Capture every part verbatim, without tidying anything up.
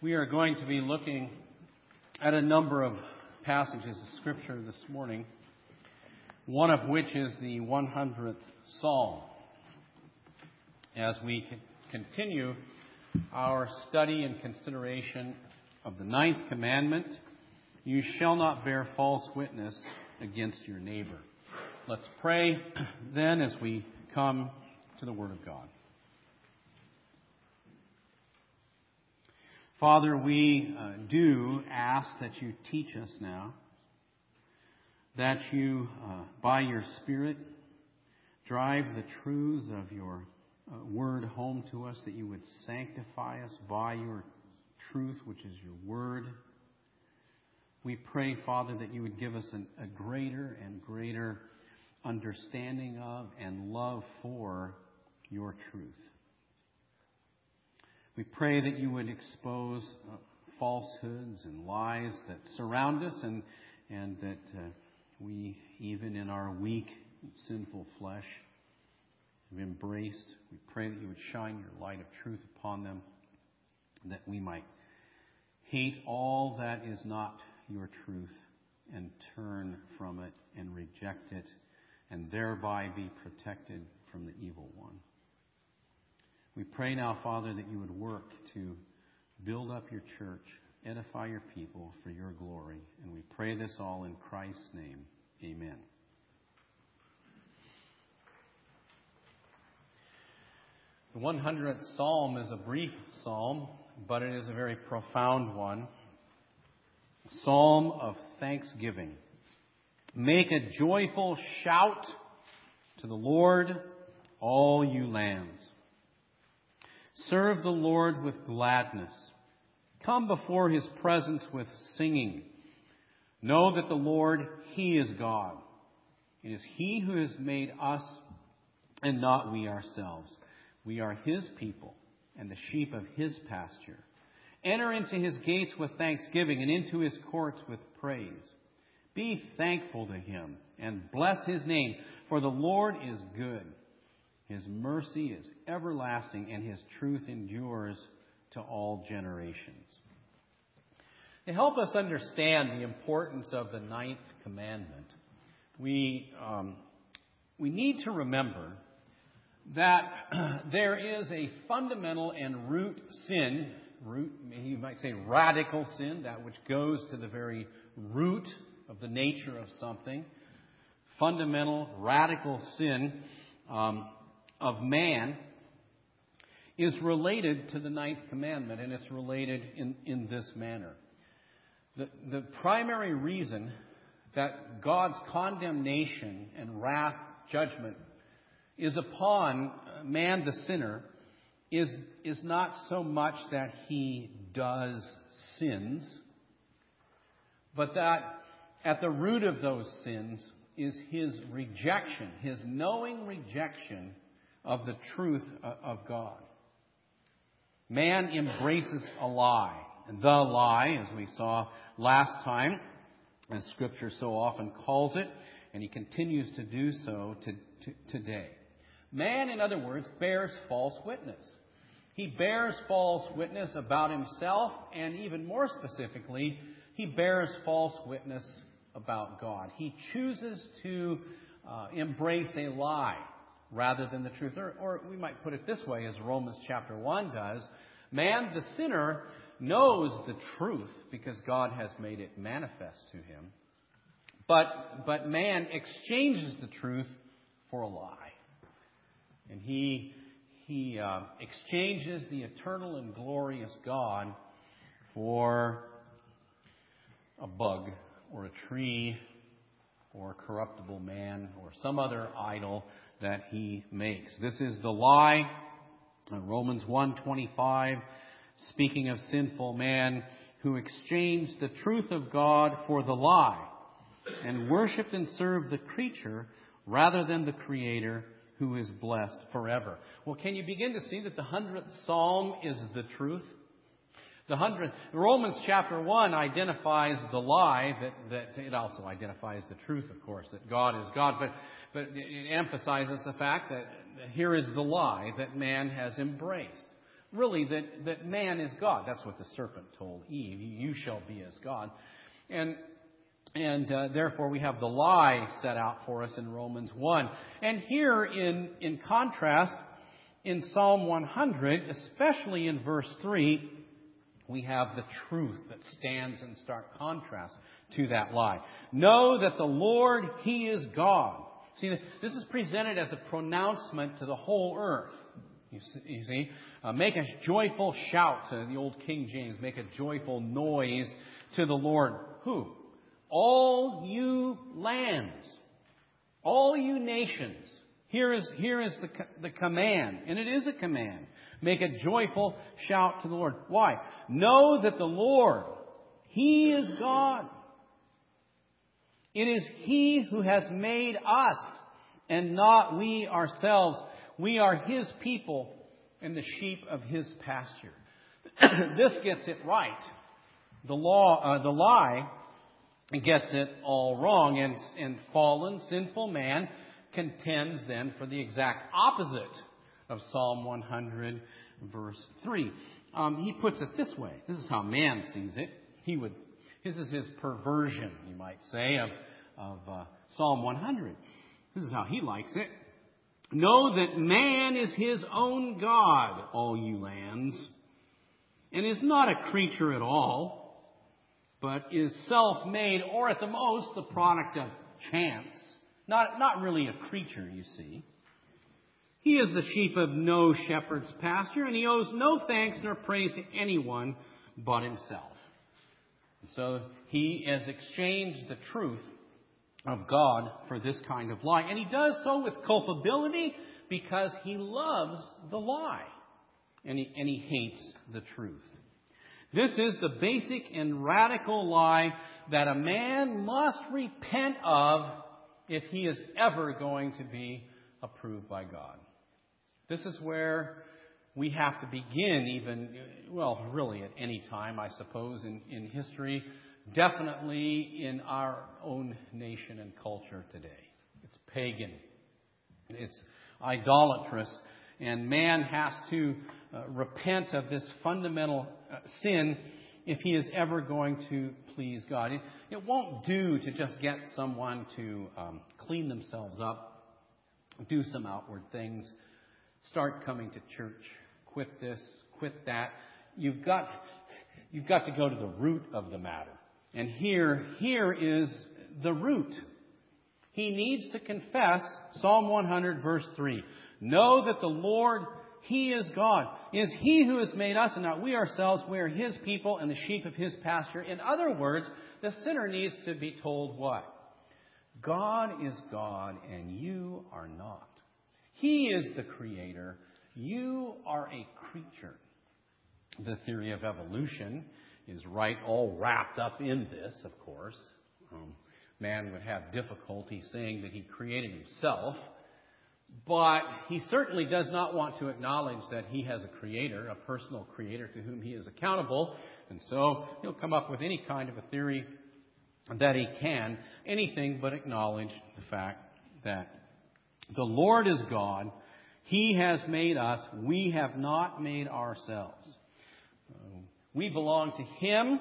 We are going to be looking at a number of passages of Scripture this morning, one of which is the one hundredth Psalm. As we continue our study and consideration of the ninth commandment, you shall not bear false witness against your neighbor. Let's pray then as we come to the Word of God. Father, we uh, do ask that you teach us now, that you, uh, by your Spirit, drive the truths of your uh, Word home to us, that you would sanctify us by your truth, which is your Word. We pray, Father, that you would give us an, a greater and greater understanding of and love for your truth. We pray that you would expose uh, falsehoods and lies that surround us, and and that uh, we, even in our weak, sinful flesh, have embraced. We pray that you would shine your light of truth upon them, that we might hate all that is not your truth and turn from it and reject it, and thereby be protected from the evil one. We pray now, Father, that you would work to build up your church, edify your people for your glory. And we pray this all in Christ's name. Amen. The one hundredth Psalm is a brief psalm, but it is a very profound one. Psalm of thanksgiving. Make a joyful shout to the Lord, all you lands. Serve the Lord with gladness. Come before his presence with singing. Know that the Lord, he is God. It is he who has made us and not we ourselves. We are his people and the sheep of his pasture. Enter into his gates with thanksgiving and into his courts with praise. Be thankful to him and bless his name, for the Lord is good. His mercy is everlasting, and his truth endures to all generations. To help us understand the importance of the ninth commandment, we um, we need to remember that there is a fundamental and root sin, root, you might say radical sin, that which goes to the very root of the nature of something. Fundamental, radical sin um, of man is related to the ninth commandment, and it's related in, in this manner. The, the primary reason that God's condemnation and wrath, judgment, is upon man the sinner is, is not so much that he does sins, but that at the root of those sins is his rejection, his knowing rejection of the truth of God. Man embraces a lie. The lie, as we saw last time, as Scripture so often calls it, and he continues to do so to, to, today. Man, in other words, bears false witness. He bears false witness about himself, and even more specifically, he bears false witness about God. He chooses to uh, embrace a lie rather than the truth. Or, or we might put it this way, as Romans chapter one does. Man, the sinner, knows the truth because God has made it manifest to him. But, but man exchanges the truth for a lie. And he, he uh, exchanges the eternal and glorious God for a bug or a tree or a corruptible man or some other idol that he makes. This is the lie. Romans one twenty-five, speaking of sinful man who exchanged the truth of God for the lie and worshipped and served the creature rather than the Creator, who is blessed forever. Well, can you begin to see that the hundredth Psalm is the truth? The hundredth, Romans chapter one identifies the lie, that, that it also identifies the truth, of course, that God is God, but, but it emphasizes the fact that here is the lie that man has embraced. really that, that man is God. That's what the serpent told Eve. You shall be as God. And And uh, therefore, we have the lie set out for us in Romans one. And here, in, in contrast, in Psalm one hundred, especially in verse three, we have the truth that stands in stark contrast to that lie. Know that the Lord, He is God. See, this is presented as a pronouncement to the whole earth. You see, you see? Uh, make a joyful shout, to the old King James, make a joyful noise to the Lord. Who? All you lands, all you nations. Here is, here is the, the command, and it is a command. Make a joyful shout to the Lord. Why? Know that the Lord, He is God. It is He who has made us, and not we ourselves. We are His people and the sheep of His pasture. This gets it right. The law, uh, the lie, gets it all wrong, and, and fallen, sinful man contends then for the exact opposite of Psalm one hundred, verse three. Um, he puts it this way. This is how man sees it. He would. This is his perversion, you might say, of, of uh, Psalm one hundred. This is how he likes it. Know that man is his own God, all you lands, and is not a creature at all, but is self-made, or at the most, the product of chance. Not, not really a creature, you see. He is the sheep of no shepherd's pasture, and he owes no thanks nor praise to anyone but himself. And so he has exchanged the truth of God for this kind of lie. And he does so with culpability because he loves the lie. And he, and he hates the truth. This is the basic and radical lie that a man must repent of if he is ever going to be approved by God. This is where we have to begin, even, well, really at any time, I suppose, in, in history, definitely in our own nation and culture today. It's pagan. It's idolatrous. And man has to uh, repent of this fundamental uh, sin if he is ever going to please God. It, it won't do to just get someone to um, clean themselves up, do some outward things, start coming to church, quit this, quit that. You've got, you've got to go to the root of the matter. And here, here is the root. He needs to confess Psalm one hundred, verse three. Know that the Lord, He is God. It is He who has made us, and not we ourselves. We are His people and the sheep of His pasture. In other words, the sinner needs to be told what? God is God, and you are not. He is the Creator. You are a creature. The theory of evolution is right all wrapped up in this, of course. Um, man would have difficulty saying that he created himself, but he certainly does not want to acknowledge that he has a creator, a personal creator to whom he is accountable, and so he'll come up with any kind of a theory that he can, anything but acknowledge the fact that the Lord is God. He has made us. We have not made ourselves. We belong to Him.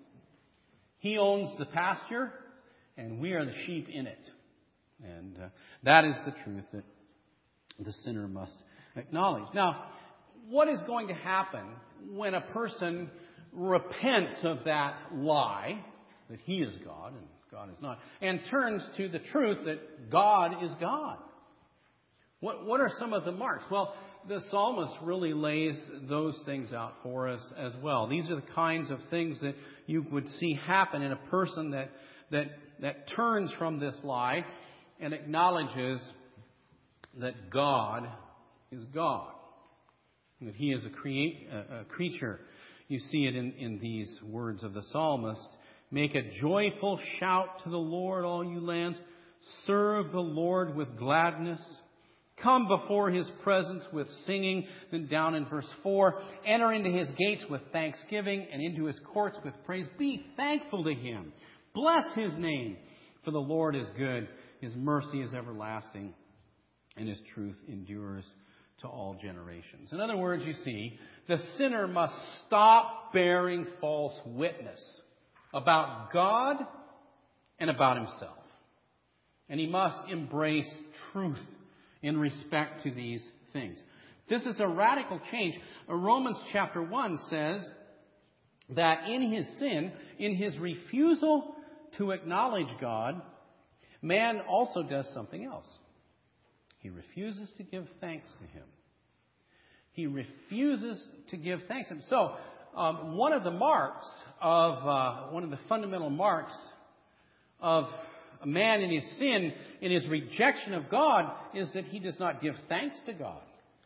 He owns the pasture, and we are the sheep in it. And uh, that is the truth that the sinner must acknowledge. Now, what is going to happen when a person repents of that lie, that he is God and God is not, and turns to the truth that God is God? What, what are some of the marks? Well, the psalmist really lays those things out for us as well. These are the kinds of things that you would see happen in a person that that that turns from this lie and acknowledges that God is God, that He is a, create, a, a creature. You see it in, in these words of the psalmist. Make a joyful shout to the Lord, all you lands. Serve the Lord with gladness. Come before His presence with singing. Then down in verse four, enter into His gates with thanksgiving and into His courts with praise. Be thankful to Him. Bless His name, for the Lord is good. His mercy is everlasting, and His truth endures to all generations. In other words, you see, the sinner must stop bearing false witness about God and about himself. And he must embrace truth in respect to these things. This is a radical change. Romans chapter one says that in his sin, in his refusal to acknowledge God, man also does something else. He refuses to give thanks to him. He refuses to give thanks to him. So, um, one of the marks of, uh, one of the fundamental marks of a man in his sin, in his rejection of God, is that he does not give thanks to God.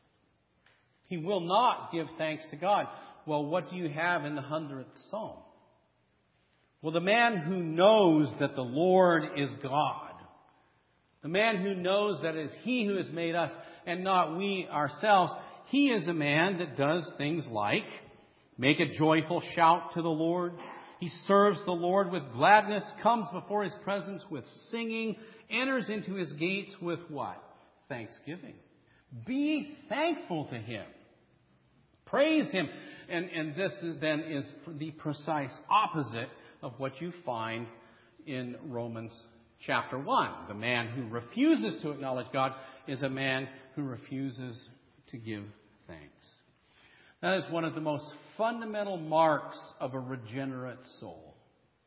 He will not give thanks to God. Well, what do you have in the hundredth Psalm? Well, the man who knows that the Lord is God, the man who knows that it is He who has made us and not we ourselves, he is a man that does things like make a joyful shout to the Lord. He serves the Lord with gladness, comes before His presence with singing, enters into His gates with what? Thanksgiving. Be thankful to Him. Praise Him. And, and this is, then is the precise opposite of what you find in Romans chapter one. The man who refuses to acknowledge God is a man who refuses to give thanks. That is one of the most fundamental marks of a regenerate soul.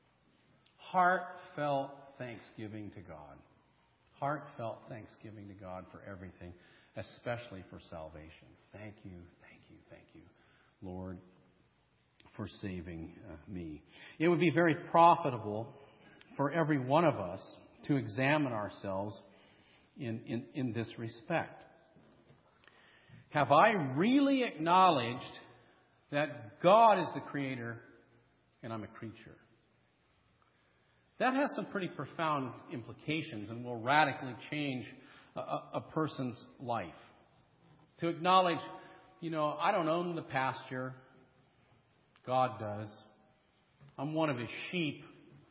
Heartfelt thanksgiving to God. Heartfelt thanksgiving to God for everything, especially for salvation. Thank you, thank you, thank you, Lord, for saving uh, me. It would be very profitable for every one of us to examine ourselves in, in, in this respect. Have I really acknowledged that God is the Creator and I'm a creature? That has some pretty profound implications and will radically change a, a person's life. To acknowledge, you know, I don't own the pasture. God does. I'm one of His sheep,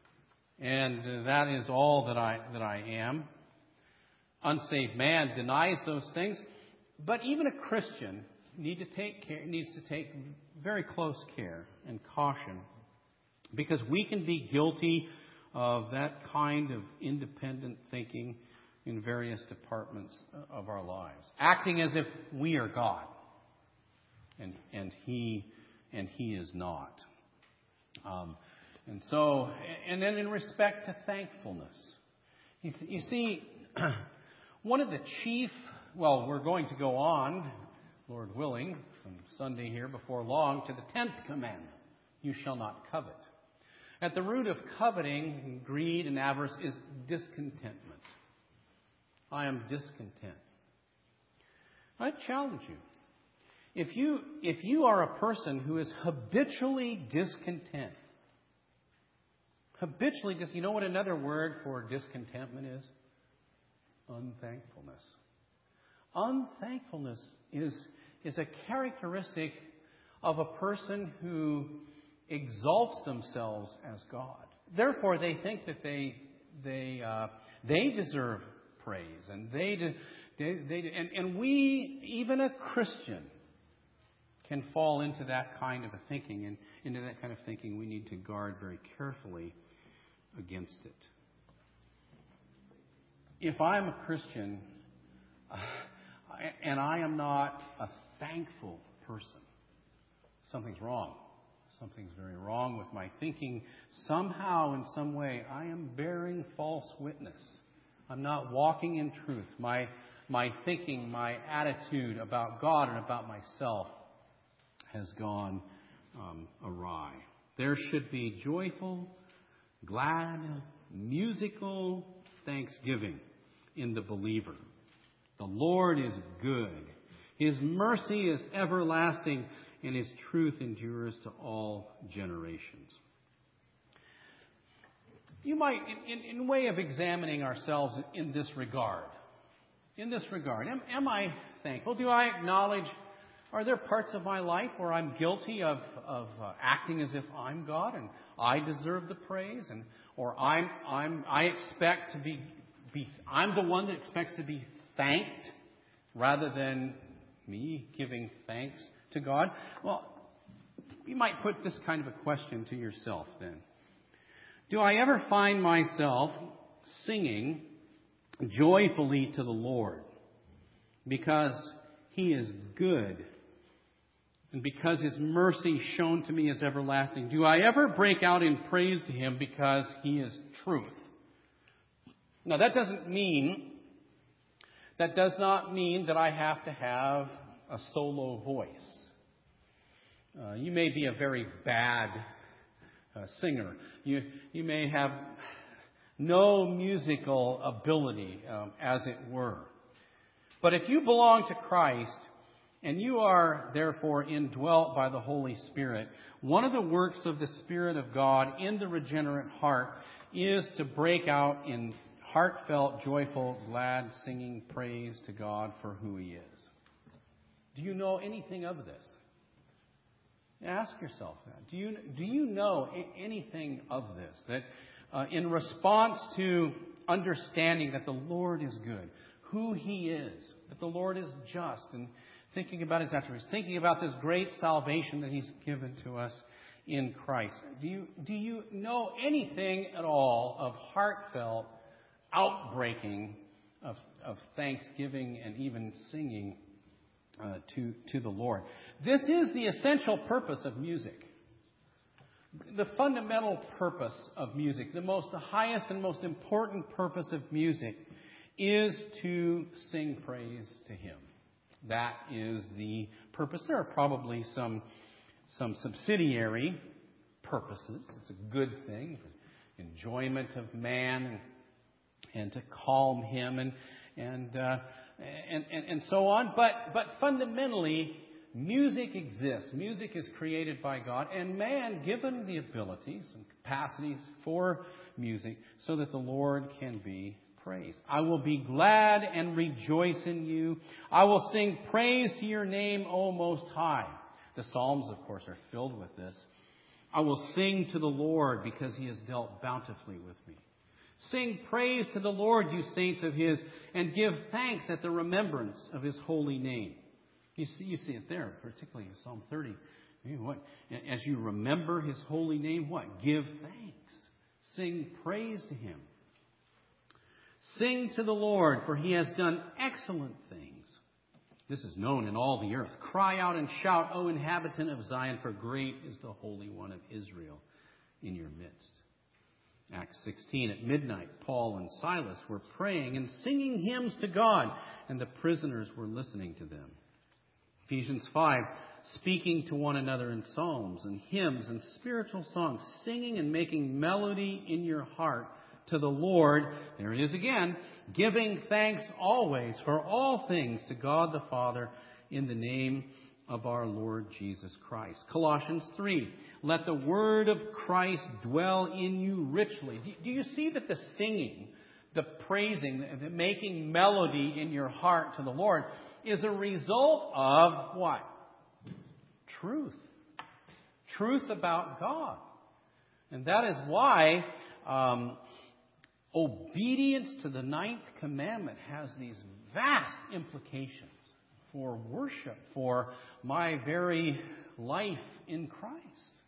and that is all that I that I am. Unsaved man denies those things, but even a Christian need to take care, needs to take very close care and caution, because we can be guilty of that kind of independent thinking in various departments of our lives, acting as if we are God, and and He and He is not. Um, and so, and then in respect to thankfulness, you, you see, one of the chief, well, we're going to go on, Lord willing, from Sunday here before long, to the tenth commandment: you shall not covet. At the root of coveting, greed, and avarice is discontentment. I am discontent. I challenge you. If you, if you are a person who is habitually discontent, habitually dis, you know what another word for discontentment is? Unthankfulness. Unthankfulness is, is a characteristic of a person who exalts themselves as God. Therefore, they think that they they uh, they deserve praise, and they de, they, they and, and we, even a Christian, can fall into that kind of a thinking, and into that kind of thinking we need to guard very carefully against it. If I'm a Christian uh, and I am not a thankful person, something's wrong. Something's very wrong with my thinking. Somehow, in some way, I am bearing false witness. I'm not walking in truth. My, my thinking, my attitude about God and about myself has gone um, awry. There should be joyful, glad, musical thanksgiving in the believer. The Lord is good. His mercy is everlasting, and His truth endures to all generations. You might, in, in, in way of examining ourselves in this regard, in this regard, am, am I thankful? Do I acknowledge, are there parts of my life where I'm guilty of, of uh, acting as if I'm God and I deserve the praise, and or I'm I'm I expect to be be I'm the one that expects to be thanked rather than me giving thanks to God? Well, you might put this kind of a question to yourself then. Do I ever find myself singing joyfully to the Lord because He is good and because His mercy shown to me is everlasting? Do I ever break out in praise to Him because He is truth? Now, that doesn't mean, that does not mean that I have to have a solo voice. Uh, you may be a very bad uh, singer. You you may have no musical ability, um, as it were. But if you belong to Christ and you are therefore indwelt by the Holy Spirit, one of the works of the Spirit of God in the regenerate heart is to break out in heartfelt, joyful, glad singing praise to God for who He is. Do you know anything of this? Ask yourself that. Do you do you know anything of this? That uh, in response to understanding that the Lord is good, who He is, that the Lord is just, and thinking about His attributes, thinking about this great salvation that He's given to us in Christ. Do you do you know anything at all of heartfelt outbreaking of of thanksgiving and even singing Uh, to, to the Lord? This is the essential purpose of music. The fundamental purpose of music, the most, the highest and most important purpose of music is to sing praise to Him. That is the purpose. There are probably some, some subsidiary purposes. It's a good thing, enjoyment of man and, and to calm him and, and, uh, And, and, and so on. But, but fundamentally, music exists. Music is created by God, and man given the abilities and capacities for music so that the Lord can be praised. I will be glad and rejoice in you. I will sing praise to your name, O Most High. The Psalms, of course, are filled with this. I will sing to the Lord because He has dealt bountifully with me. Sing praise to the Lord, you saints of His, and give thanks at the remembrance of His holy name. You see, you see it there, particularly in Psalm thirty. What? As you remember His holy name, what? Give thanks. Sing praise to Him. Sing to the Lord, for He has done excellent things. This is known in all the earth. Cry out and shout, O inhabitant of Zion, for great is the Holy One of Israel in your midst. Acts sixteen, at midnight, Paul and Silas were praying and singing hymns to God, and the prisoners were listening to them. Ephesians five, speaking to one another in psalms and hymns and spiritual songs, singing and making melody in your heart to the Lord. There it is again, giving thanks always for all things to God the Father in the name of our Lord Jesus Christ. Colossians three, let the word of Christ dwell in you richly. Do you see that the singing, the praising, the making melody in your heart to the Lord is a result of what? Truth. Truth about God. And that is why um, obedience to the ninth commandment has these vast implications for worship, for my very life in Christ.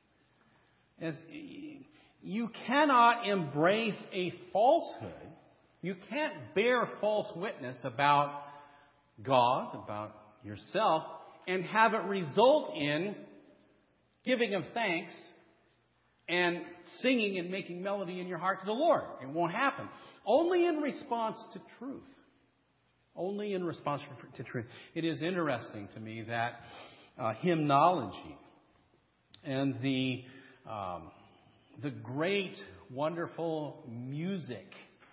As you cannot embrace a falsehood, you can't bear false witness about God, about yourself, and have it result in giving of thanks and singing and making melody in your heart to the Lord. It won't happen. Only in response to truth. Only in response to truth. It is interesting to me that uh, hymnology and the um, the great, wonderful music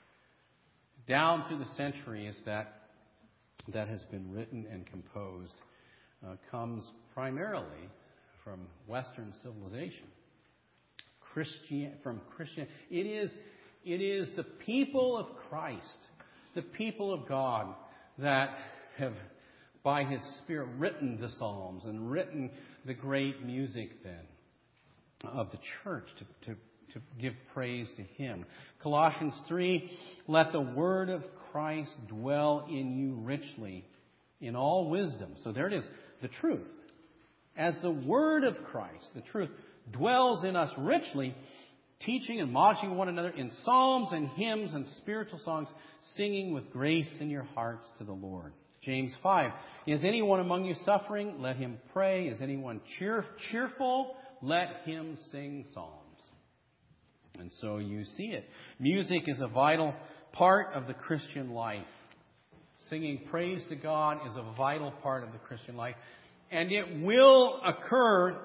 down through the centuries that that has been written and composed uh, comes primarily from Western civilization, Christian from Christian. It is it is the people of Christ, the people of God, that have, by His Spirit, written the Psalms and written the great music then of the church to, to, to give praise to Him. Colossians three, let the word of Christ dwell in you richly, in all wisdom. So there it is, the truth. As the word of Christ, the truth, dwells in us richly, teaching and admonishing one another in psalms and hymns and spiritual songs, singing with grace in your hearts to the Lord. James five, is anyone among you suffering? Let him pray. Is anyone cheer, cheerful? Let him sing psalms. And so you see it. Music is a vital part of the Christian life. Singing praise to God is a vital part of the Christian life. And it will occur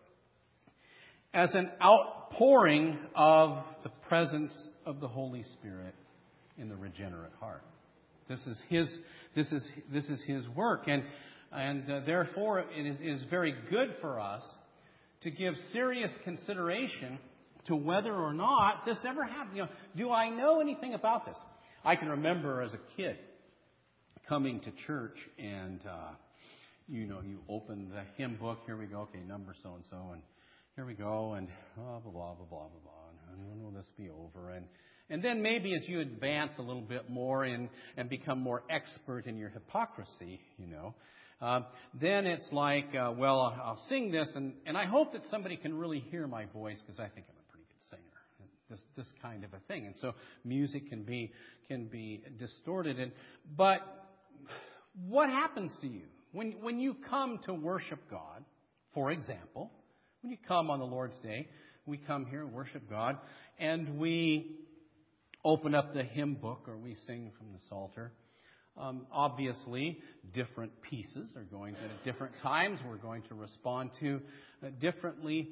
as an outpouring of the presence of the Holy Spirit in the regenerate heart. This is His, this is, this is His work. And, and uh, therefore, it is, it is very good for us to give serious consideration to whether or not this ever happened. You know, do I know anything about this? I can remember as a kid coming to church and, uh, you know, you open the hymn book. Here we go. Okay, number so-and-so. And here we go. And blah, blah, blah, blah, blah, blah, blah. And when will this be over? And and then maybe as you advance a little bit more in, and become more expert in your hypocrisy, you know, uh, then it's like, uh, well, I'll sing this. And, and I hope that somebody can really hear my voice because I think I'm a pretty good singer. This this kind of a thing. And so music can be can be distorted. And, but what happens to you? When when you come to worship God, for example, when you come on the Lord's Day, we come here and worship God, and we open up the hymn book or we sing from the Psalter. Um, obviously, different pieces are going to, at different times, we're going to respond to uh, differently.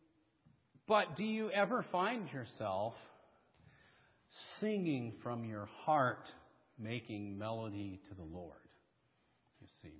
But do you ever find yourself singing from your heart, making melody to the Lord? You see.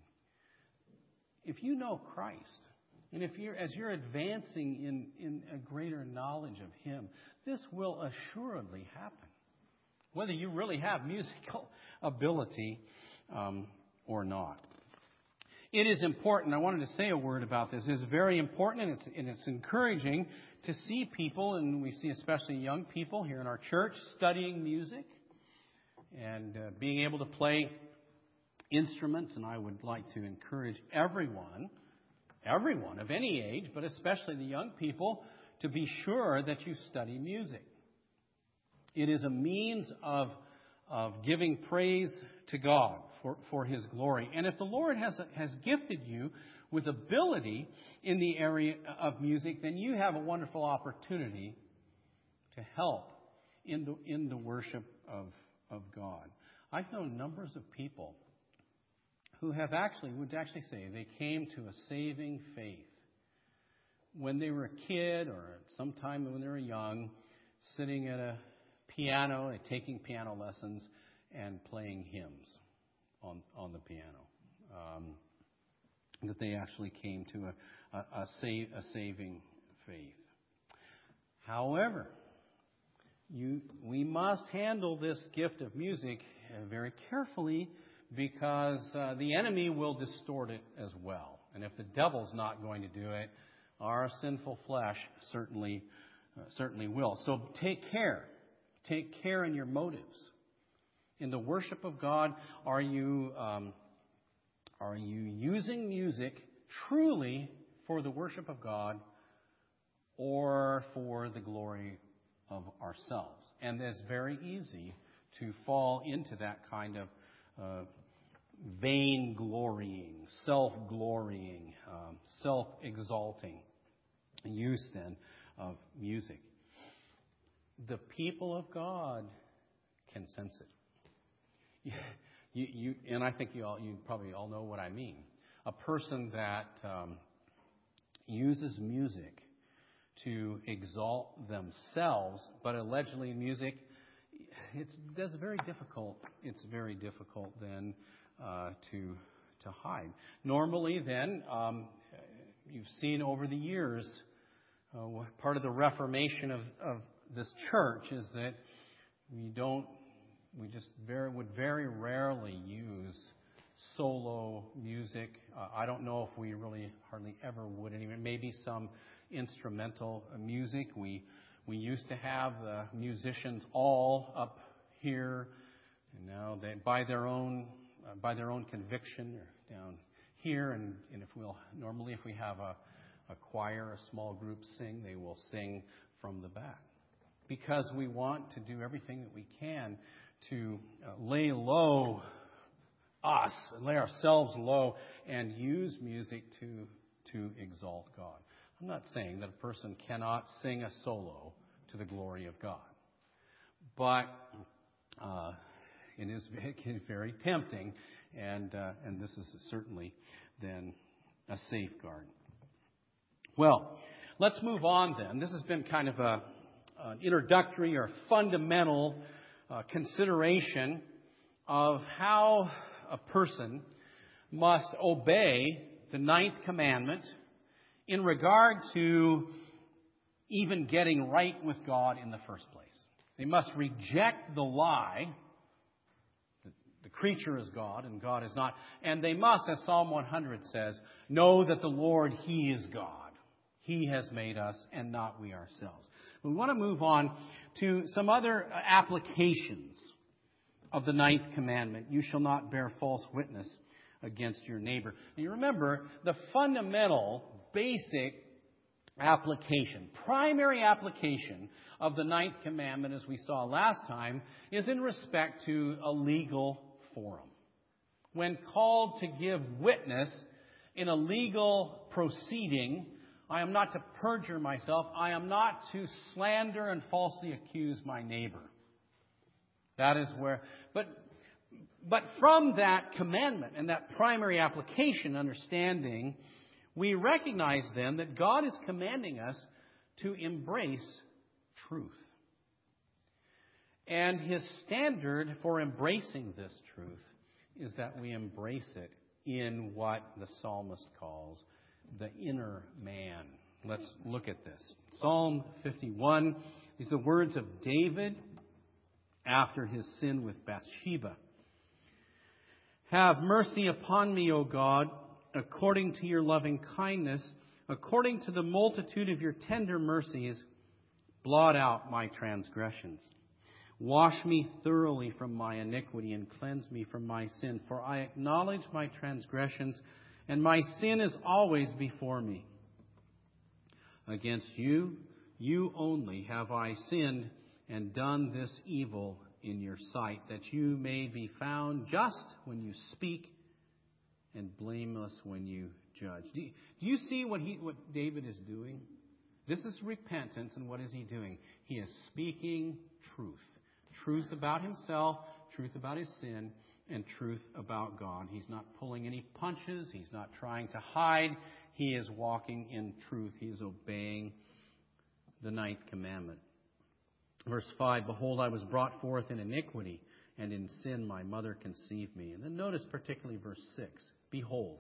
If you know Christ, and if you're, as you're advancing in, in a greater knowledge of Him, this will assuredly happen. Whether you really have musical ability um, or not. It is important. I wanted to say a word about this. It's very important, and it's, and it's encouraging to see people, and we see especially young people here in our church, studying music and uh, being able to play instruments. And I would like to encourage everyone, everyone of any age, but especially the young people, to be sure that you study music. It is a means of, of giving praise to God for, for His glory. And if the Lord has, has gifted you with ability in the area of music, then you have a wonderful opportunity to help in the, in the worship of, of God. I've known numbers of people who have actually, would actually say they came to a saving faith when they were a kid or sometime when they were young, sitting at a piano and taking piano lessons and playing hymns on on the piano. Um, that they actually came to a, a, a, save, a saving faith. However, you we must handle this gift of music uh, very carefully because uh, the enemy will distort it as well. And if the devil's not going to do it, our sinful flesh certainly uh, certainly will. So take care. Take care in your motives. In the worship of God, are you um, are you using music truly for the worship of God or for the glory of ourselves? And it's very easy to fall into that kind of uh, vain glorying, self-glorying, um, self-exalting use then of music. The people of God can sense it. You, you, and I think you all, you probably all know what I mean. A person that um, uses music to exalt themselves, but allegedly music, it's that's very difficult. It's very difficult then uh, to to hide. Normally, then um, you've seen over the years uh, part of the reformation of, of this church is that we don't, we just very would very rarely use solo music. Uh, I don't know if we really hardly ever would anyway. Maybe some instrumental music. We we used to have the musicians all up here, and now they by their own uh, by their own conviction or down here, and, and if we'll normally if we have a, a choir, a small group sing, they will sing from the back. Because we want to do everything that we can to uh, lay low us, and lay ourselves low, and use music to to exalt God. I'm not saying that a person cannot sing a solo to the glory of God. But uh, it is very tempting, and uh, and this is certainly then a safeguard. Well, let's move on then. This has been kind of a, an introductory or fundamental uh, consideration of how a person must obey the ninth commandment in regard to even getting right with God in the first place. They must reject the lie that the creature is God and God is not. And they must, as Psalm one hundred says, know that the Lord, He is God. He has made us and not we ourselves. We want to move on to some other applications of the ninth commandment. You shall not bear false witness against your neighbor. And you remember the fundamental, basic application, primary application of the ninth commandment, as we saw last time, is in respect to a legal forum. When called to give witness in a legal proceeding, I am not to perjure myself. I am not to slander and falsely accuse my neighbor. That is where, but but from that commandment and that primary application understanding, we recognize then that God is commanding us to embrace truth. And His standard for embracing this truth is that we embrace it in what the psalmist calls the inner man. Let's look at this. Psalm fifty-one is the words of David after his sin with Bathsheba. Have mercy upon me, O God, according to your loving kindness, according to the multitude of your tender mercies, blot out my transgressions. Wash me thoroughly from my iniquity and cleanse me from my sin, for I acknowledge my transgressions, and my sin is always before me. Against you, you only have I sinned and done this evil in your sight, that you may be found just when you speak and blameless when you judge. Do you, do you see what he, what David is doing? This is repentance, and what is he doing? He is speaking truth. Truth about himself, truth about his sin, and truth about God. He's not pulling any punches. He's not trying to hide. He is walking in truth. He is obeying the ninth commandment. Verse five, behold, I was brought forth in iniquity, and in sin my mother conceived me. And then notice particularly verse six, behold,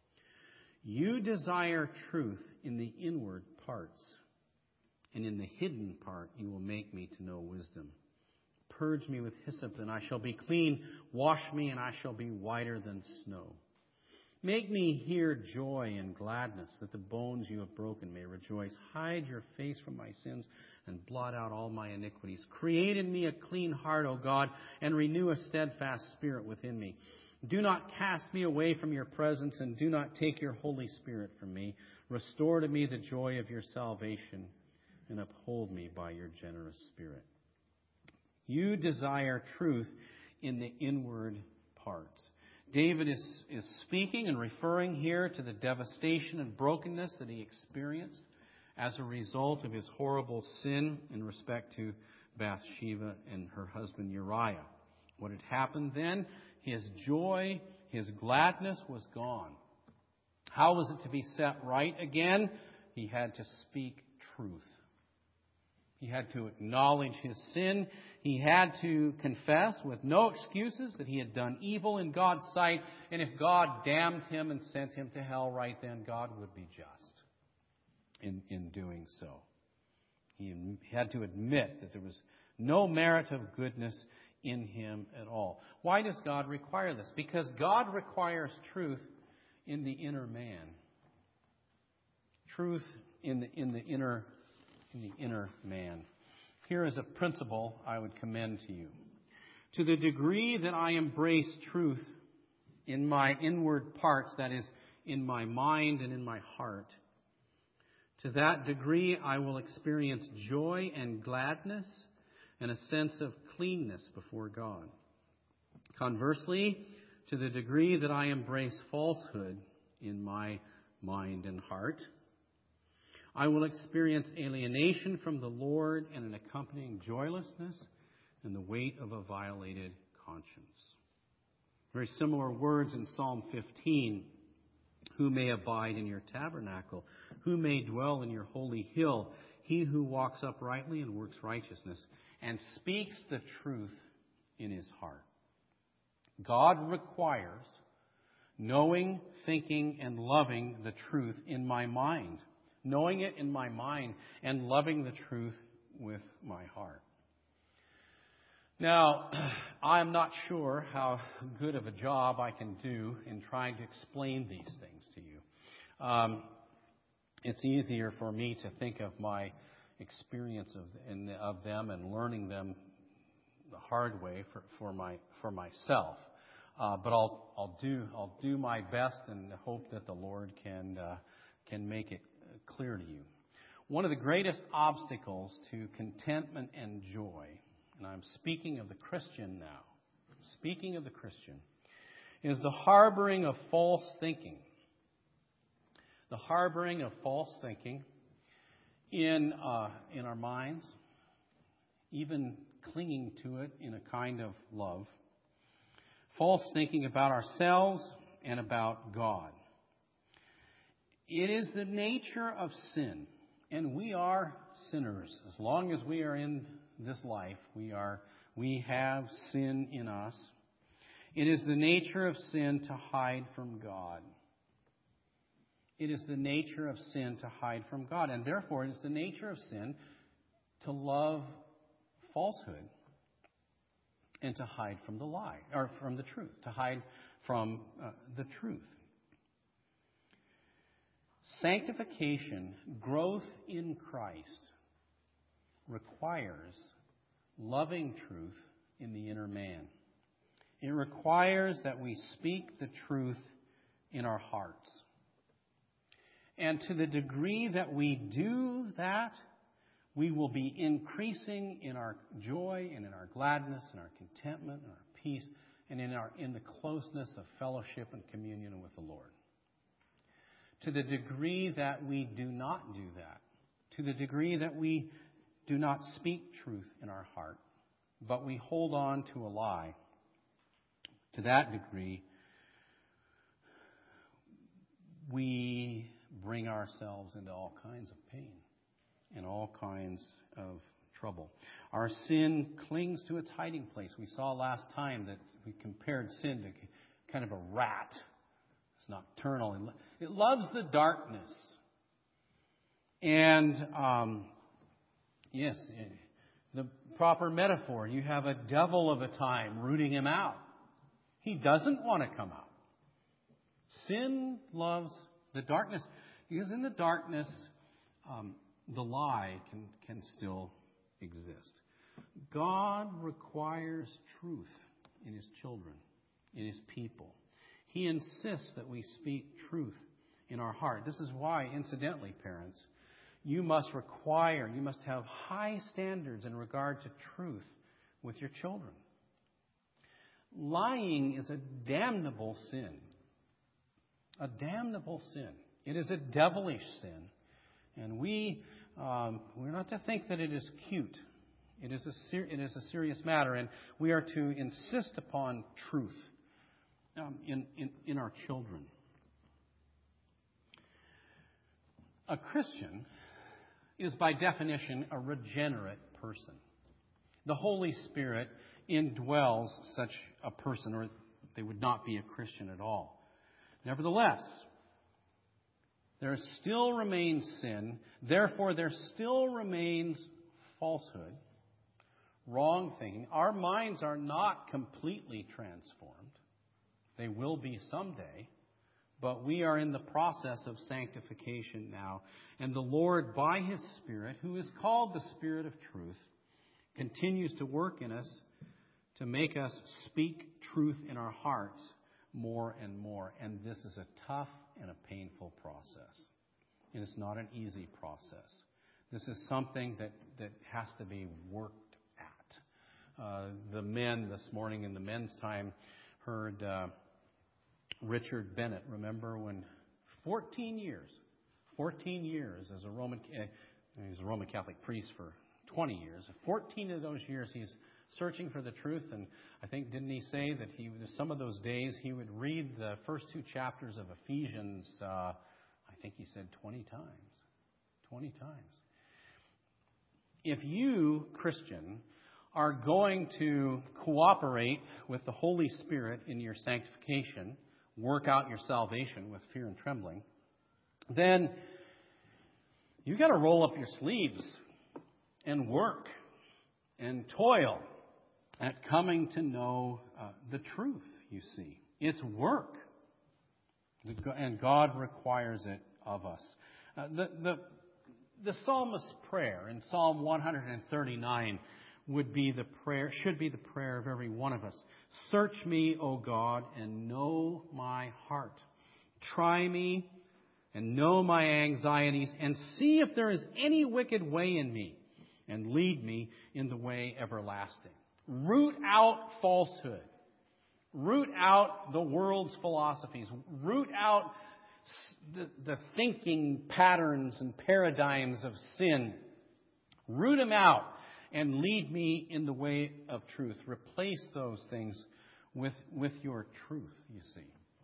you desire truth in the inward parts, and in the hidden part you will make me to know wisdom. Purge me with hyssop, and I shall be clean. Wash me, and I shall be whiter than snow. Make me hear joy and gladness, that the bones you have broken may rejoice. Hide your face from my sins, and blot out all my iniquities. Create in me a clean heart, O God, and renew a steadfast spirit within me. Do not cast me away from your presence, and do not take your Holy Spirit from me. Restore to me the joy of your salvation, and uphold me by your generous spirit. You desire truth in the inward parts. David is, is speaking and referring here to the devastation and brokenness that he experienced as a result of his horrible sin in respect to Bathsheba and her husband Uriah. What had happened then? His joy, his gladness was gone. How was it to be set right again? He had to speak truth. He had to acknowledge his sin. He had to confess with no excuses that he had done evil in God's sight. And if God damned him and sent him to hell right then, God would be just in, in doing so. He had to admit that there was no merit of goodness in him at all. Why does God require this? Because God requires truth in the inner man. Truth in the, in the inner in the inner man. Here is a principle I would commend to you. To the degree that I embrace truth in my inward parts, that is, in my mind and in my heart. To that degree, I will experience joy and gladness and a sense of cleanness before God. Conversely, to the degree that I embrace falsehood in my mind and heart, I will experience alienation from the Lord and an accompanying joylessness and the weight of a violated conscience. Very similar words in Psalm fifteen. Who may abide in your tabernacle? Who may dwell in your holy hill? He who walks uprightly and works righteousness and speaks the truth in his heart. God requires knowing, thinking, and loving the truth in my mind. Knowing it in my mind and loving the truth with my heart. Now, I'm not sure how good of a job I can do in trying to explain these things to you. Um, it's easier for me to think of my experience of, in, of them and learning them the hard way for, for my for myself. Uh, but I'll I'll do I'll do my best and hope that the Lord can uh, can make it clear to you. One of the greatest obstacles to contentment and joy, and I'm speaking of the Christian now, speaking of the Christian, is the harboring of false thinking. The harboring of false thinking in uh, in our minds, even clinging to it in a kind of love. False thinking about ourselves and about God. It is the nature of sin, and we are sinners. As long as we are in this life, we are we have sin in us. It is the nature of sin to hide from God. It is the nature of sin to hide from God, and therefore it is the nature of sin to love falsehood and to hide from the lie, or from the truth, to hide from uh, the truth. Sanctification, growth in Christ, requires loving truth in the inner man. It requires that we speak the truth in our hearts. And to the degree that we do that, we will be increasing in our joy and in our gladness and our contentment and our peace and in our in the closeness of fellowship and communion with the Lord. To the degree that we do not do that, to the degree that we do not speak truth in our heart, but we hold on to a lie, to that degree, we bring ourselves into all kinds of pain and all kinds of trouble. Our sin clings to its hiding place. We saw last time that we compared sin to kind of a rat. It's nocturnal. It loves the darkness. And, um, yes, the proper metaphor, you have a devil of a time rooting him out. He doesn't want to come out. Sin loves the darkness, because in the darkness, um, the lie can, can still exist. God requires truth in His children, in His people. He insists that we speak truth in our heart. This is why, incidentally, parents, you must require, you must have high standards in regard to truth with your children. Lying is a damnable sin. A damnable sin. It is a devilish sin. And we, um, we're not to think that it is cute. It is a ser- it is a serious matter, and we are to insist upon truth um, in, in, in our children. A Christian is by definition a regenerate person. The Holy Spirit indwells such a person, or they would not be a Christian at all. Nevertheless, there still remains sin. Therefore, there still remains falsehood, wrong thinking. Our minds are not completely transformed. They will be someday. But we are in the process of sanctification now. And the Lord, by His Spirit, who is called the Spirit of truth, continues to work in us to make us speak truth in our hearts more and more. And this is a tough and a painful process. And it's not an easy process. This is something that, that has to be worked at. Uh, the men this morning in the men's time heard uh, Richard Bennett. Remember when fourteen years, fourteen years as a Roman, uh, he was a Roman Catholic priest for twenty years. fourteen of those years he's searching for the truth. And I think, didn't he say that he, some of those days he would read the first two chapters of Ephesians, uh, I think he said twenty times. twenty times. If you, Christian, are going to cooperate with the Holy Spirit in your sanctification, work out your salvation with fear and trembling, then you've got to roll up your sleeves and work and toil at coming to know uh, the truth, you see. It's work. And God requires it of us. Uh, the, the, the psalmist's prayer in Psalm one thirty-nine would be the prayer, should be the prayer of every one of us. Search me, O God, and know my heart. Try me and know my anxieties, and see if there is any wicked way in me, and lead me in the way everlasting. Root out falsehood. Root out the world's philosophies. Root out the, the thinking patterns and paradigms of sin. Root them out and lead me in the way of truth. Replace those things with, with your truth, you see.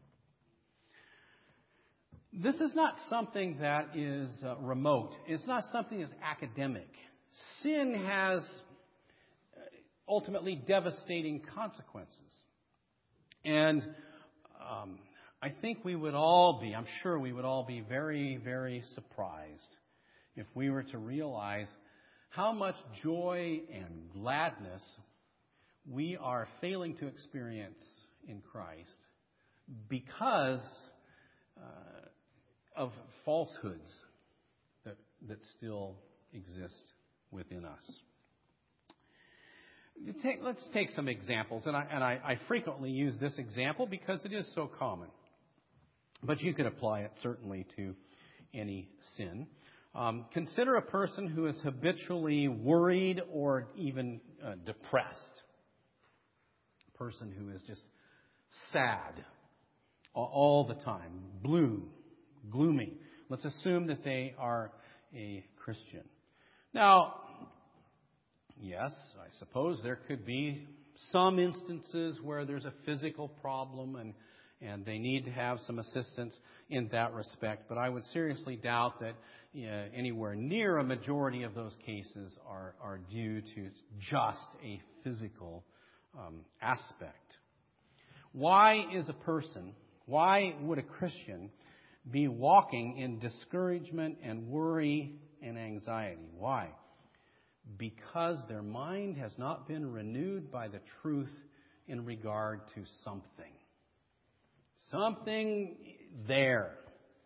This is not something that is uh, remote. It's not something that's academic. Sin has ultimately devastating consequences. And um, I think we would all be, I'm sure we would all be very, very surprised if we were to realize how much joy and gladness we are failing to experience in Christ because uh, of falsehoods that, that still exist within us. Take, let's take some examples, and, I, and I, I frequently use this example because it is so common. But you could apply it certainly to any sin. Um, consider a person who is habitually worried or even uh, depressed. A person who is just sad all the time, blue, gloomy. Let's assume that they are a Christian. Now, yes, I suppose there could be some instances where there's a physical problem and, and they need to have some assistance in that respect. But I would seriously doubt that uh, anywhere near a majority of those cases are, are due to just a physical um, aspect. Why is a person, why would a Christian be walking in discouragement and worry and anxiety? Why? Because their mind has not been renewed by the truth in regard to something. Something there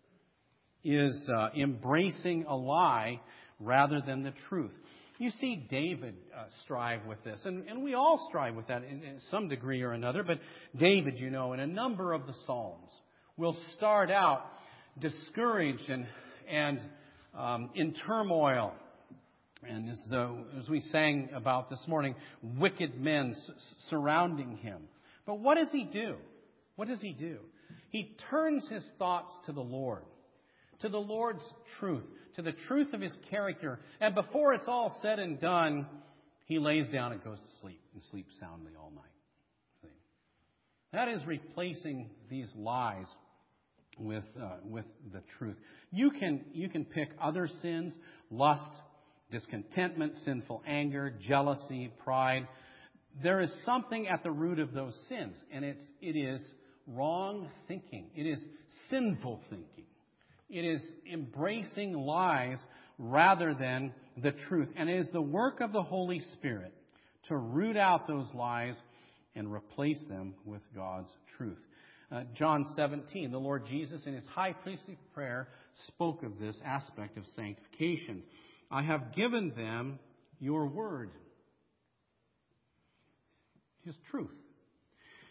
is uh, embracing a lie rather than the truth. You see David uh, strive with this, and, and we all strive with that in, in some degree or another, but David, you know, in a number of the Psalms, will start out discouraged and, and um, in turmoil. And as, the, as we sang about this morning, wicked men s- surrounding him. But what does he do? What does he do? He turns his thoughts to the Lord, to the Lord's truth, to the truth of his character. And before it's all said and done, he lays down and goes to sleep and sleeps soundly all night. See? That is replacing these lies with uh, with the truth. You can you can pick other sins, lust, discontentment, sinful anger, jealousy, pride. There is something at the root of those sins, and it's it is wrong thinking. It is sinful thinking. It is embracing lies rather than the truth. And it is the work of the Holy Spirit to root out those lies and replace them with God's truth. Uh, John seventeen, the Lord Jesus in his high priestly prayer spoke of this aspect of sanctification. I have given them your word, his truth.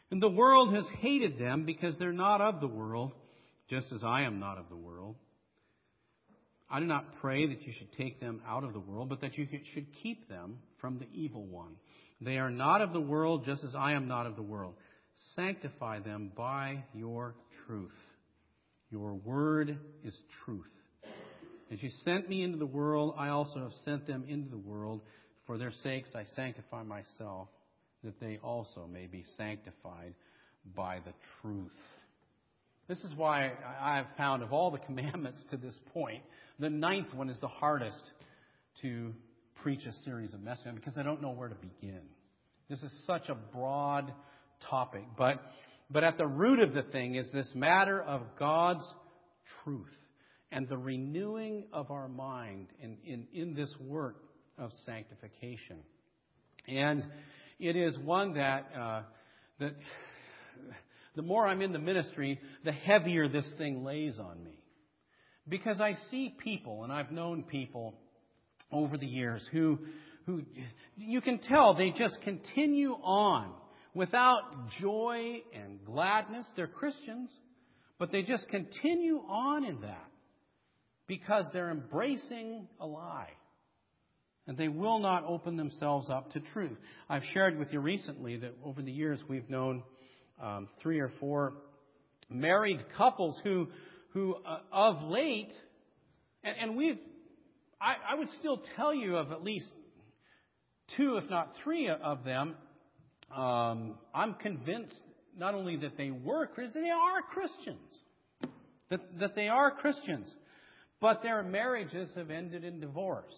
And the world has hated them because they're not of the world, just as I am not of the world. I do not pray that you should take them out of the world, but that you should keep them from the evil one. They are not of the world, just as I am not of the world. Sanctify them by your truth. Your word is truth. As you sent me into the world, I also have sent them into the world. For their sakes I sanctify myself, that they also may be sanctified by the truth. This is why I have found of all the commandments to this point, the ninth one is the hardest to preach a series of messages, because I don't know where to begin. This is such a broad topic. But, but at the root of the thing is this matter of God's truth and the renewing of our mind in, in, in this work of sanctification. And it is one that, uh, that the more I'm in the ministry, the heavier this thing lays on me. Because I see people, and I've known people over the years who, who you can tell they just continue on without joy and gladness. They're Christians, but they just continue on in that because they're embracing a lie. And they will not open themselves up to truth. I've shared with you recently that over the years we've known um, three or four married couples who, who uh, of late, and, and we've, I, I would still tell you of at least two, if not three of them. Um, I'm convinced not only that they were Christians, that they are Christians, that that they are Christians, but their marriages have ended in divorce.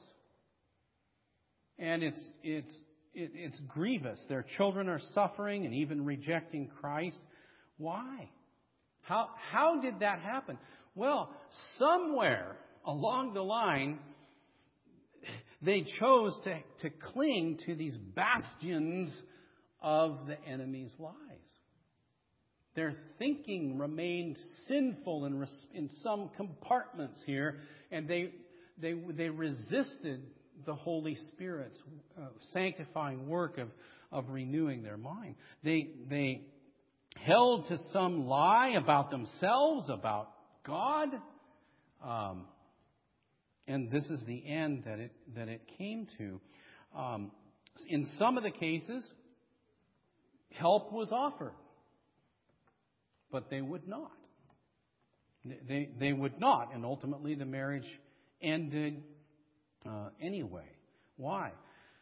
And it's it's it, it's grievous. Their children are suffering and even rejecting Christ. Why? How how did that happen? Well, somewhere along the line, they chose to, to cling to these bastions of the enemy's lies. Their thinking remained sinful in, in some compartments here, and they they they resisted the Holy Spirit's uh, sanctifying work of, of renewing their mind. They they held to some lie about themselves, about God, um, and this is the end that it that it came to. Um, in some of the cases, help was offered, but they would not. They they would not, and ultimately the marriage ended uh, anyway. Why?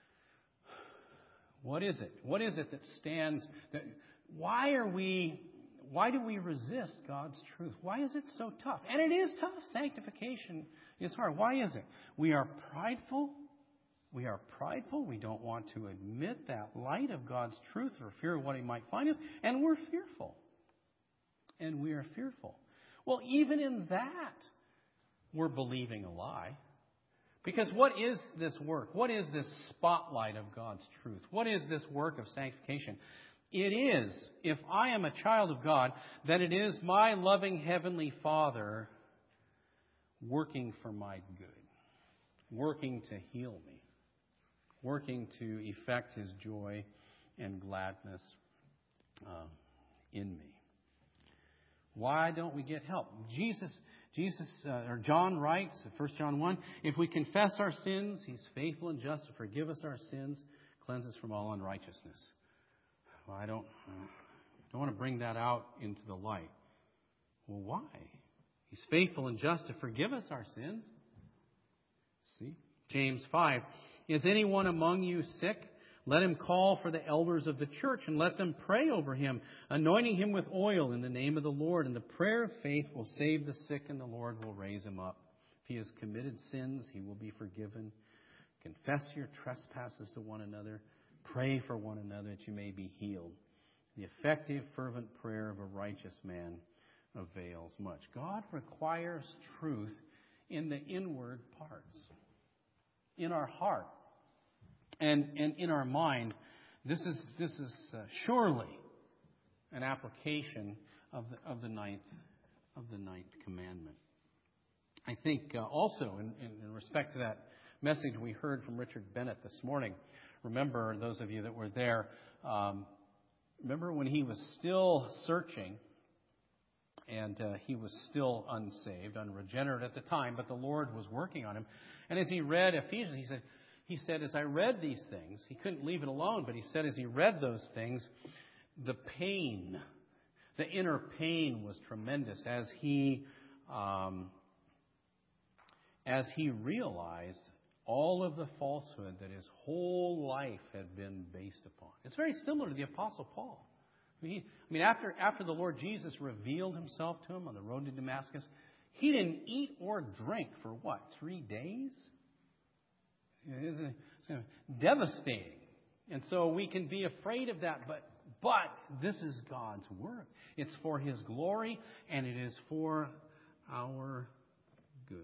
What is it? What is it that stands? That, why are we? Why do we resist God's truth? Why is it so tough? And it is tough. Sanctification is hard. Why is it? We are prideful. We are prideful. We don't want to admit that light of God's truth for fear of what He might find us. And we're fearful. And we are fearful. Well, even in that, we're believing a lie. Because what is this work? What is this spotlight of God's truth? What is this work of sanctification? It is, if I am a child of God, that it is my loving Heavenly Father working for my good, working to heal me, working to effect His joy and gladness uh, in me. Why don't we get help? Jesus, Jesus, uh, or John writes, First John one, if we confess our sins, He's faithful and just to forgive us our sins, cleanse us from all unrighteousness. Well, I don't, uh, don't want to bring that out into the light. Well, why? He's faithful and just to forgive us our sins. See? James five, is anyone among you sick? Let him call for the elders of the church and let them pray over him, anointing him with oil in the name of the Lord. And the prayer of faith will save the sick, and the Lord will raise him up. If he has committed sins, he will be forgiven. Confess your trespasses to one another. Pray for one another that you may be healed. The effective, fervent prayer of a righteous man avails much. God requires truth in the inward parts, in our heart. And, and in our mind. This is this is uh, surely an application of the of the ninth of the ninth commandment. I think uh, also in, in, in respect to that message we heard from Richard Bennett this morning. Remember, those of you that were there, um, remember when he was still searching, and uh, he was still unsaved, unregenerate at the time, but the Lord was working on him. And as he read Ephesians, he said, he said, as I read these things, he couldn't leave it alone, but he said as he read those things, the pain, the inner pain was tremendous as he, um, as he realized all of the falsehood that his whole life had been based upon. It's very similar to the Apostle Paul. I mean, he, I mean, after after the Lord Jesus revealed himself to him on the road to Damascus, he didn't eat or drink for what, three days? It's, it's devastating. And so we can be afraid of that, but but this is God's work. It's for His glory, and it is for our good.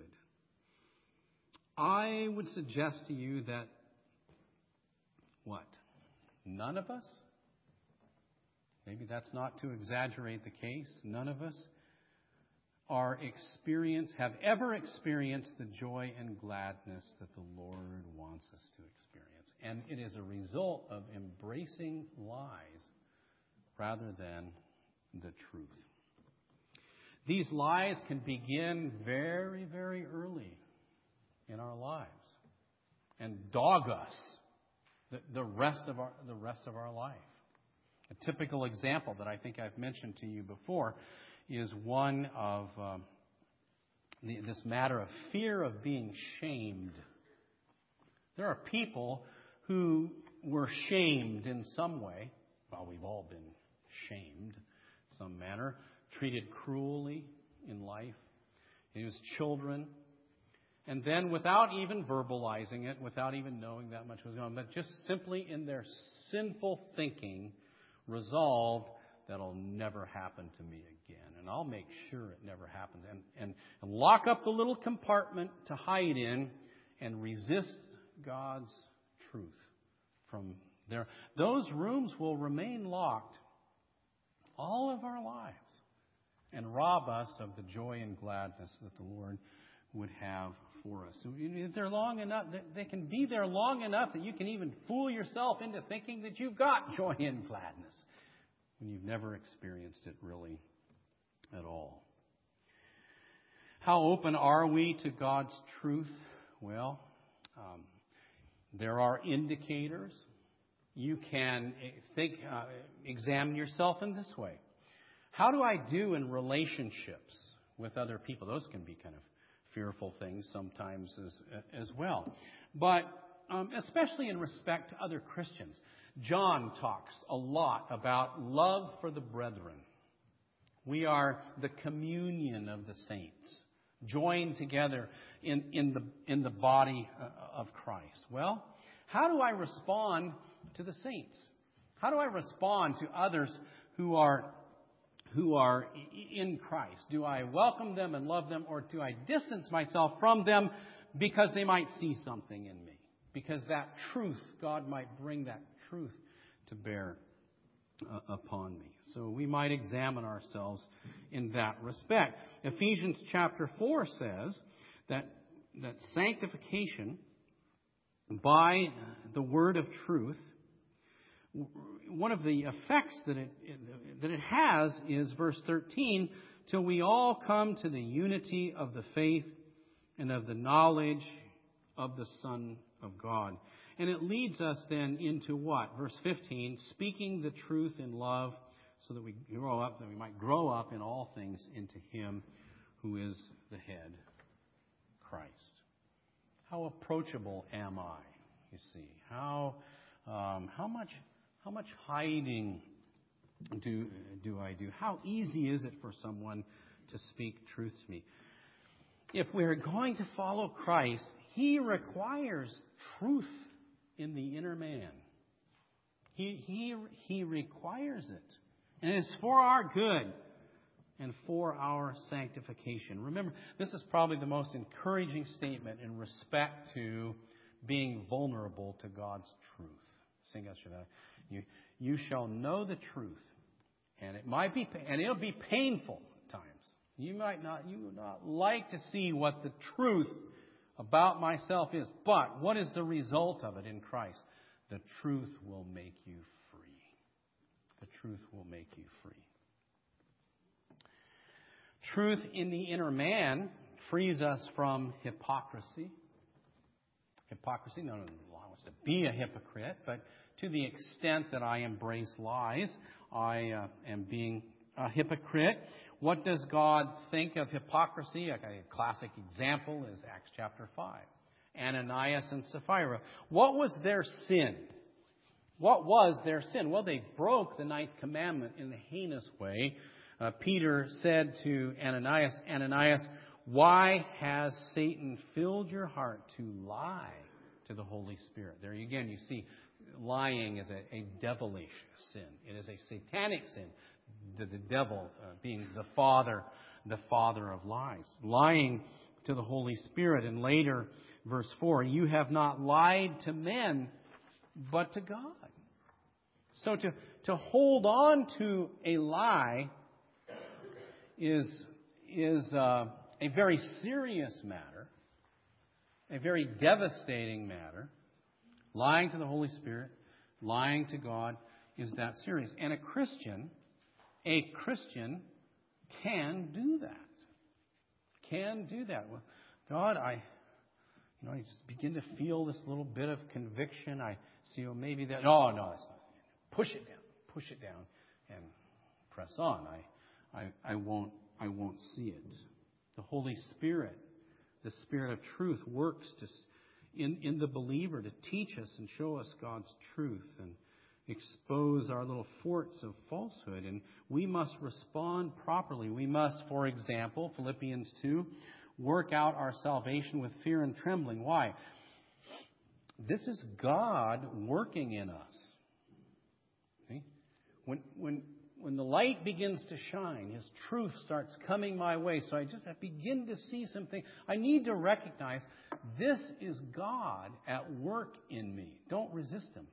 I would suggest to you that, what? None of us? Maybe that's not to exaggerate the case. None of us are experience, have ever experienced the joy and gladness that the Lord wants us to experience. And it is a result of embracing lies rather than the truth. These lies can begin very, very early in our lives and dog us the, the rest of our the rest of our life. A typical example that I think I've mentioned to you before is one of um, the, this matter of fear of being shamed. There are people who were shamed in some way. Well, we've all been shamed in some manner, treated cruelly in life. It was children. And then without even verbalizing it, without even knowing that much was going on, but just simply in their sinful thinking, resolved that'll never happen to me again. And I'll make sure it never happens. And, and, and lock up the little compartment to hide in and resist God's truth from there. Those rooms will remain locked all of our lives and rob us of the joy and gladness that the Lord would have for us. If they're long enough, they can be there long enough that you can even fool yourself into thinking that you've got joy and gladness when you've never experienced it really at all. How open are we to God's truth? Well, um, there are indicators. You can think, uh, examine yourself in this way. How do I do in relationships with other people? Those can be kind of fearful things sometimes as, as well. But um, especially in respect to other Christians. John talks a lot about love for the brethren. We are the communion of the saints, joined together in, in, the, in the body of Christ. Well, how do I respond to the saints? How do I respond to others who are who are in Christ? Do I welcome them and love them, or do I distance myself from them because they might see something in me? Because that truth, God might bring that truth to bear uh, upon me. So we might examine ourselves in that respect. Ephesians chapter four says that, that sanctification by the word of truth, one of the effects that it, that it has is verse thirteen, till we all come to the unity of the faith and of the knowledge of the Son of God. And it leads us then into what? Verse fifteen, speaking the truth in love, so that we grow up, that we might grow up in all things into Him who is the head, Christ. How approachable am I, you see? How um, how much how much hiding do do I do? How easy is it for someone to speak truth to me? If we're going to follow Christ, He requires truth in the inner man. He he he requires it. And it's for our good and for our sanctification. Remember, this is probably the most encouraging statement in respect to being vulnerable to God's truth. Sing us, you you shall know the truth, and it might be, and it'll be painful at times. You might not, you would not like to see what the truth about myself is, but what is the result of it in Christ? The truth will make you free. The truth will make you free. Truth in the inner man frees us from hypocrisy. Hypocrisy, no one wants to be a hypocrite, but to the extent that I embrace lies, I uh, am being a hypocrite. What does God think of hypocrisy? A classic example is Acts chapter five. Ananias and Sapphira. What was their sin? What was their sin? Well, they broke the ninth commandment in a heinous way. Uh, Peter said to Ananias, Ananias, why has Satan filled your heart to lie to the Holy Spirit? There again, you see, lying is a, a devilish sin. It is a satanic sin. The, the devil uh, being the father, the father of lies. Lying to the Holy Spirit. And later, verse four, you have not lied to men, but to God. So to, to hold on to a lie is, is uh, a very serious matter, a very devastating matter. Lying to the Holy Spirit, lying to God is that serious. And a Christian, a Christian can do that. Can do that. Well, God, I, you know, I just begin to feel this little bit of conviction. I see, well, maybe that. Oh, no, it's not. Push it down. Push it down, and press on. I, I, I won't. I won't see it. The Holy Spirit, the Spirit of truth, works to in in the believer to teach us and show us God's truth and expose our little forts of falsehood. And we must respond properly. We must, for example, Philippians two, work out our salvation with fear and trembling. Why? This is God working in us. Okay? When when when the light begins to shine, His truth starts coming my way. So I just I begin to see something. I need to recognize this is God at work in me. Don't resist Him.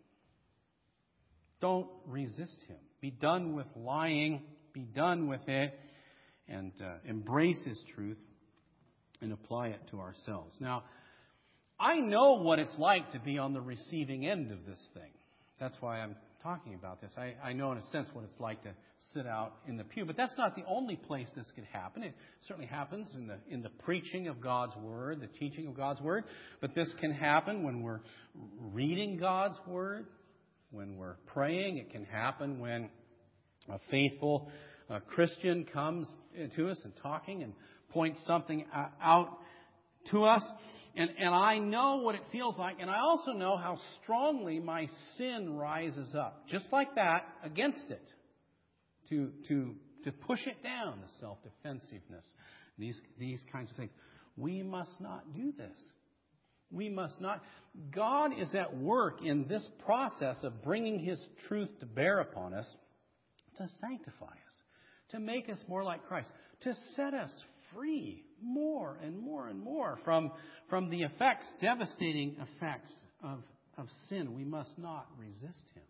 Don't resist Him. Be done with lying. Be done with it. And uh, embrace His truth and apply it to ourselves. Now, I know what it's like to be on the receiving end of this thing. That's why I'm talking about this. I, I know in a sense what it's like to sit out in the pew. But that's not the only place this could happen. It certainly happens in the in the preaching of God's Word, the teaching of God's Word. But this can happen when we're reading God's Word, when we're praying. It can happen when a faithful uh, Christian comes to us and talking and points something out to us. And, and I know what it feels like, and I also know how strongly my sin rises up, just like that, against it, to to to push it down, the self-defensiveness, these these kinds of things. We must not do this. We must not. God is at work in this process of bringing His truth to bear upon us to sanctify us, to make us more like Christ, to set us free more and more and more from, from the effects, devastating effects of, of sin. We must not resist Him.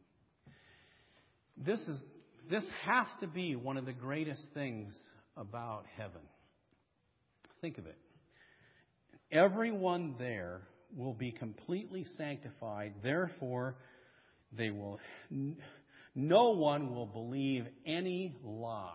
This is this has to be one of the greatest things about heaven. Think of it. Everyone there will be completely sanctified. Therefore, they will. No one will believe any lie.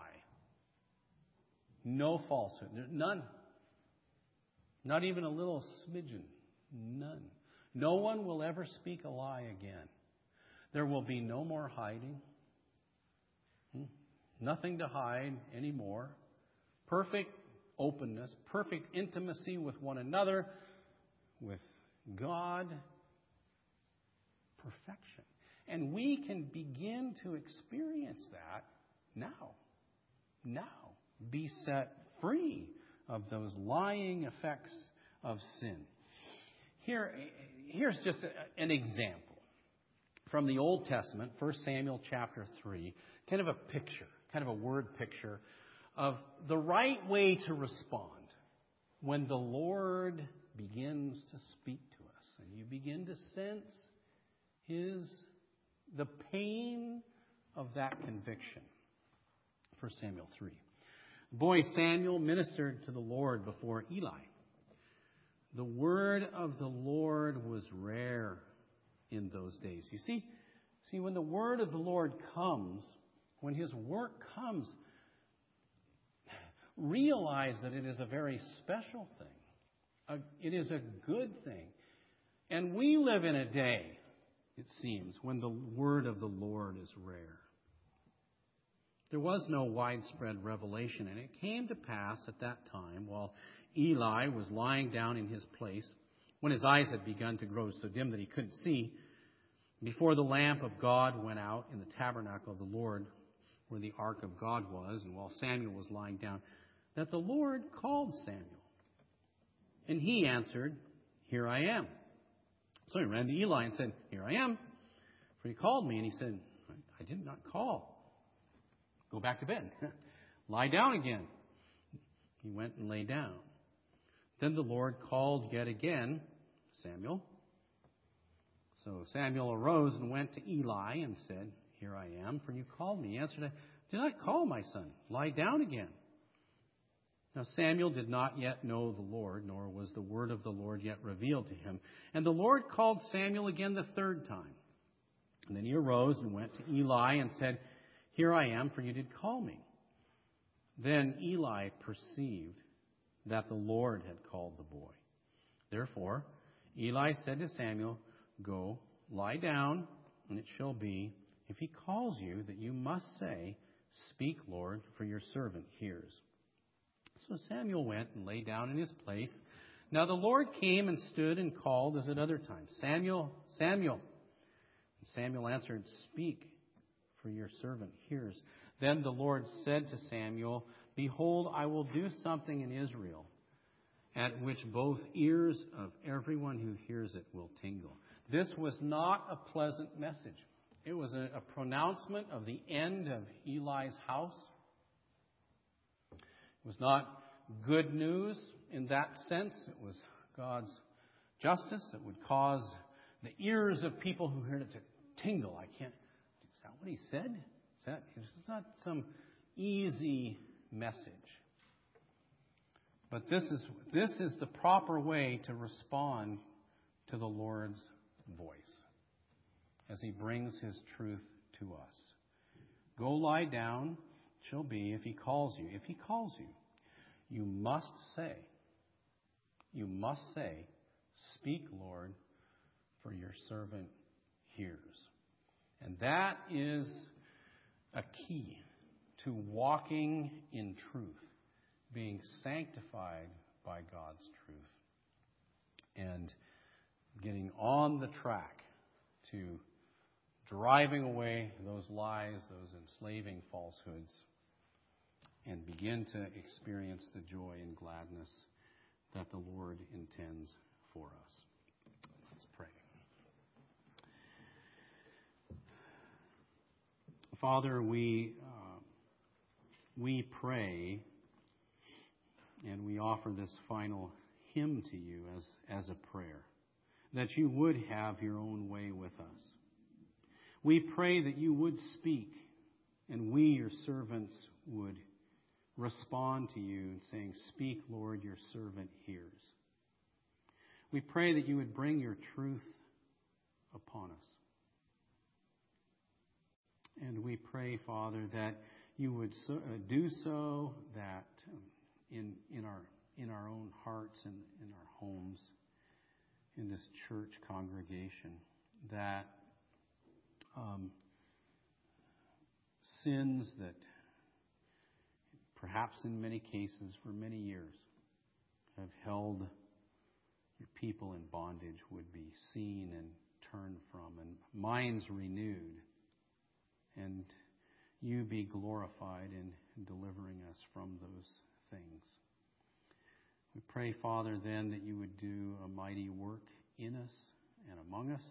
No falsehood. There's none. Not even a little smidgen. None. No one will ever speak a lie again. There will be no more hiding. Hmm? Nothing to hide anymore. Perfect openness, perfect intimacy with one another, with God. Perfection. And we can begin to experience that now. Now. Be set free of those lying effects of sin. Here, here's just a, an example from the Old Testament, First Samuel chapter three, kind of a picture, kind of a word picture of the right way to respond when the Lord begins to speak to us. And you begin to sense His, the pain of that conviction. First Samuel three. The boy Samuel ministered to the Lord before Eli. The word of the Lord was rare in those days. You see, see, when the word of the Lord comes, when His work comes, realize that it is a very special thing. A, it is a good thing. And we live in a day, it seems, when the word of the Lord is rare. There was no widespread revelation, and it came to pass at that time, while Eli was lying down in his place, when his eyes had begun to grow so dim that he couldn't see, before the lamp of God went out in the tabernacle of the Lord, where the ark of God was, and while Samuel was lying down, that the Lord called Samuel. And he answered, "Here I am." So he ran to Eli and said, "Here I am." For he called me, and he said, "I did not call. Go back to bed. Lie down again." He went and lay down. Then the Lord called yet again, "Samuel." So Samuel arose and went to Eli and said, "Here I am, for you called me." He answered, "I did not call, my son. Lie down again." Now Samuel did not yet know the Lord, nor was the word of the Lord yet revealed to him. And the Lord called Samuel again the third time. And then he arose and went to Eli and said, "Here I am, for you did call me." Then Eli perceived that the Lord had called the boy. Therefore Eli said to Samuel, "Go, lie down, and it shall be, if he calls you, that you must say, 'Speak, Lord, for your servant hears.'" So Samuel went and lay down in his place. Now the Lord came and stood and called as at other times, "Samuel, Samuel." And Samuel answered, "Speak, for your servant hears." Then the Lord said to Samuel, "Behold, I will do something in Israel, at which both ears of everyone who hears it will tingle." This was not a pleasant message. It was a, a pronouncement of the end of Eli's house. It was not good news in that sense. It was God's justice. It would cause the ears of people who heard it to tingle. I can't. Is that what he said? Is that? It's not some easy message. But this is this is the proper way to respond to the Lord's voice as He brings His truth to us. Go lie down, shall be, if He calls you. If He calls you, you must say, you must say, "Speak, Lord, for your servant hears." And that is a key to walking in truth, being sanctified by God's truth, and getting on the track to driving away those lies, those enslaving falsehoods, and begin to experience the joy and gladness that the Lord intends for us. Let's pray. Father, we uh, we pray and we offer this final hymn to you as, as a prayer, that you would have your own way with us. We pray that you would speak, and we, your servants, would respond to you, saying, "Speak, Lord, your servant hears." We pray that you would bring your truth upon us. And we pray, Father, that you would so, uh, do so that um, in in our in our own hearts and in our homes, in this church congregation, that um, sins that perhaps in many cases for many years have held your people in bondage would be seen and turned from, and minds renewed, and you be glorified in delivering us from those things. We pray, Father, then that you would do a mighty work in us and among us,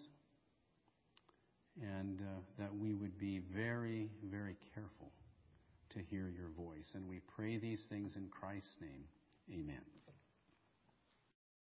and uh, that we would be very, very careful to hear your voice. And we pray these things in Christ's name. Amen.